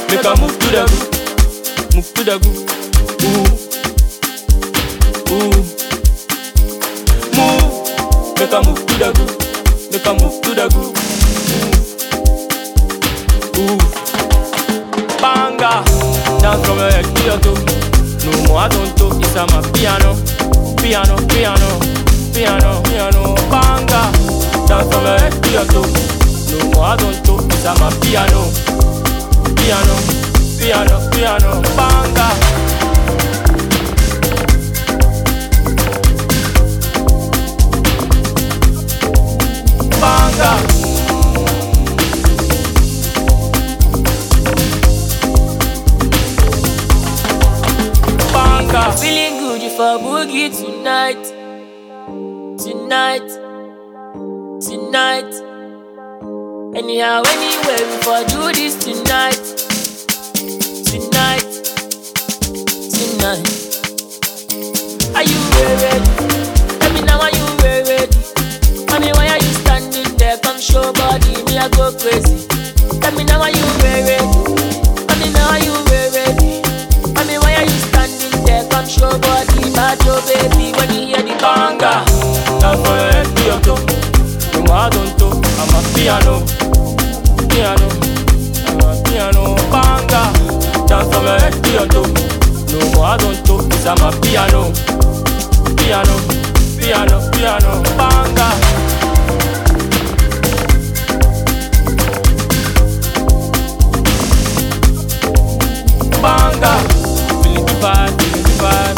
Make a move to the groove. Move to the groove. Ooh. Ooh. Move. Make a move to the groove. Make a move to the groove. Ooh. Banga. Dance from your head to your toe. No more I don't talk. It's a my piano. Piano, piano, piano, piano. Banga. Dance from your head to your toe. No more I don't talk. It's a my piano. Piano, piano, piano. Banga. Banga. Banga. Feeling good if I boogie tonight. Tonight. Tonight. Anyhow, anywhere, we for do this tonight. Tonight. Tonight. Are you ready? Tell me now, are you ready? Tell me why are you standing there? Come show body, me I go crazy. Tell me now, are you ready? Tell me now, are you ready? Tell me why are you standing there? Come show body, bad your baby when you hear the banga. Dance from your head to your toe. No more I don't talk. I'm a piano. Piano. I'm a piano. Banga. Dance from your head to your toe. No more I don't talk. It's a my piano. Piano. Piano. Piano. Banga. Banga. Feeling the vibe, feeling the vibe,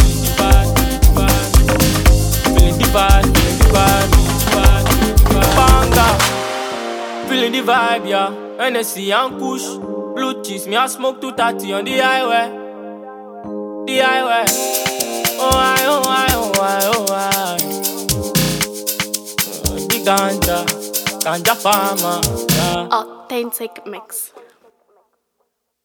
feeling the vibe, feeling the vibe, feeling the vibe, feeling the vibe. Banga. Feeling the vibe, yeah. Hennessy and Kush. Blue cheese, me I smoke 230 on the highway. The highway. Oh I, oh I, oh I, oh I. The ganja farmer, yeah. Authentic mix.